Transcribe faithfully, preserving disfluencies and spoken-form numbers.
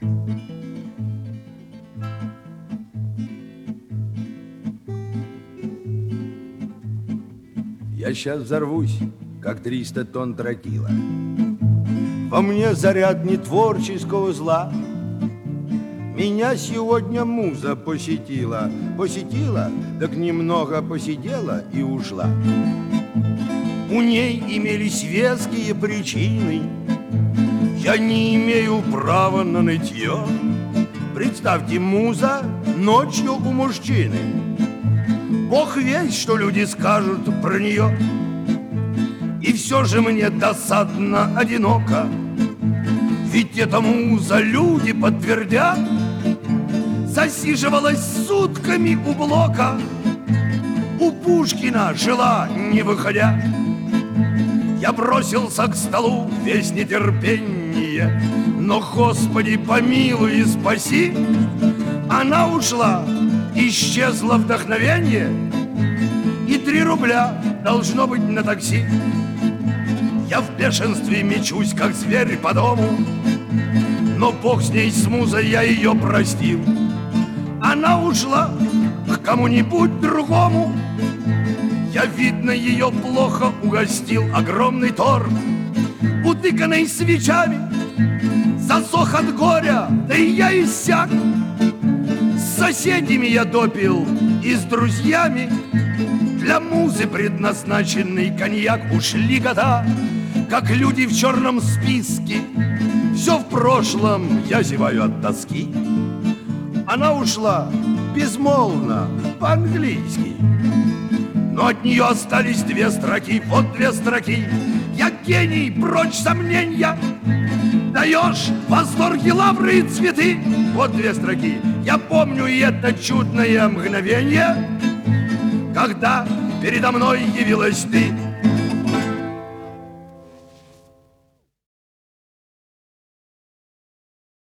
Я сейчас взорвусь, как триста тонн тротила. Во мне заряд не творческого зла. Меня сегодня муза посетила. Посетила, так немного посидела и ушла. У ней имелись веские причины. Я не имею права на нытье. Представьте, муза ночью у мужчины. Бог весть, что люди скажут про нее. И все же мне досадно одиноко. Ведь эта муза, люди подтвердят, засиживалась сутками у блока. У Пушкина жила, не выходя. Я бросился к столу весь нетерпение, но, Господи, помилуй и спаси. Она ушла, исчезло вдохновение, и три рубля должно быть на такси. Я в бешенстве мечусь, как зверь по дому, но Бог с ней, с музой, я ее простил. Она ушла к кому-нибудь другому. Я, видно, ее плохо угостил. Огромный торт, утыканный свечами, засох от горя, да и я иссяк. С соседями я допил и с друзьями. Для музы предназначенный коньяк. Ушли года, как люди в черном списке. Все в прошлом, я зеваю от тоски. Она ушла безмолвно, по-английски, но от нее остались две строки. Вот две строки. Я гений, прочь сомнения. Даешь восторги, лавры и цветы. Вот две строки. Я помню и это чудное мгновение, когда передо мной явилась ты.